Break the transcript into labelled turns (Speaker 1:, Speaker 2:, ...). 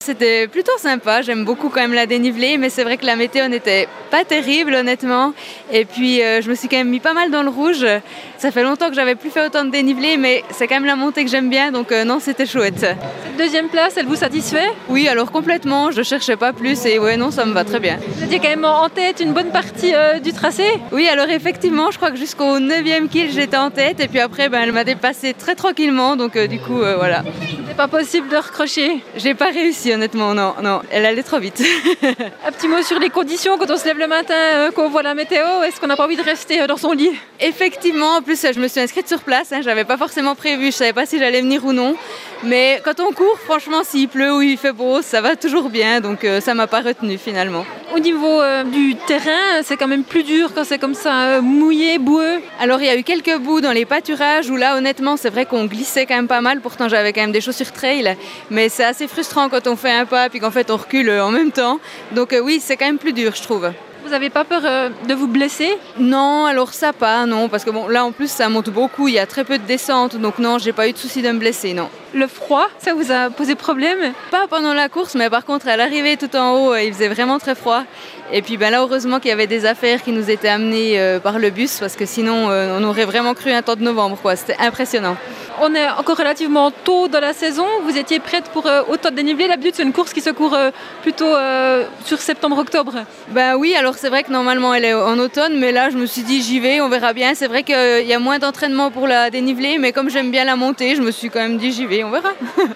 Speaker 1: C'était plutôt sympa, j'aime beaucoup quand même la dénivelée, mais c'est vrai que la météo n'était pas terrible honnêtement. Et puis je me suis quand même mis pas mal dans le rouge. Ça fait longtemps que j'avais plus fait autant de dénivelé, mais c'est quand même la montée que j'aime bien, donc non, c'était chouette.
Speaker 2: Cette deuxième place, elle vous satisfait?
Speaker 1: Oui, alors complètement, je cherchais pas plus et ouais, non, ça me va très bien.
Speaker 2: Vous étiez quand même en tête une bonne partie du tracé?
Speaker 1: Oui, alors effectivement, je crois que jusqu'au 9e kill, j'étais en tête et puis après, elle m'a dépassé très tranquillement, donc du coup, voilà.
Speaker 2: C'est pas possible de recrocher.
Speaker 1: J'ai pas réussi honnêtement, non, elle allait trop vite.
Speaker 2: Un petit mot sur les conditions quand on se lève le matin, qu'on voit la météo, est-ce qu'on n'a pas envie de rester dans son lit?
Speaker 1: Effectivement, en plus je me suis inscrite sur place, j'avais pas forcément prévu, je savais pas si j'allais venir ou non. Mais quand on court, franchement, s'il pleut ou il fait beau, ça va toujours bien, donc ça m'a pas retenu finalement.
Speaker 2: Au niveau du terrain, c'est quand même plus dur quand c'est comme ça, mouillé, boueux.
Speaker 1: Alors il y a eu quelques bouts dans les pâturages où là honnêtement c'est vrai qu'on glissait quand même pas mal, pourtant j'avais quand même des chaussures trail, mais c'est assez frustrant quand on fait un pas puis qu'en fait on recule en même temps. Donc oui, c'est quand même plus dur je trouve.
Speaker 2: Vous n'avez pas peur de vous blesser?
Speaker 1: Non, alors ça pas, non, parce que bon là en plus ça monte beaucoup, il y a très peu de descente, donc non, j'ai pas eu de souci de me blesser, non.
Speaker 2: Le froid, ça vous a posé problème?
Speaker 1: Pas pendant la course, mais par contre à l'arrivée tout en haut, il faisait vraiment très froid. Et puis là heureusement qu'il y avait des affaires qui nous étaient amenées par le bus, parce que sinon on aurait vraiment cru un temps de novembre, quoi. C'était impressionnant.
Speaker 2: On est encore relativement tôt dans la saison, vous étiez prête pour autant de dénivelé? D'habitude c'est une course qui se court plutôt sur septembre-octobre.
Speaker 1: Oui, alors c'est vrai que normalement elle est en automne, mais là je me suis dit j'y vais, on verra bien. C'est vrai qu'il y a moins d'entraînement pour la dénivelée, mais comme j'aime bien la montée, je me suis quand même dit j'y vais, on verra.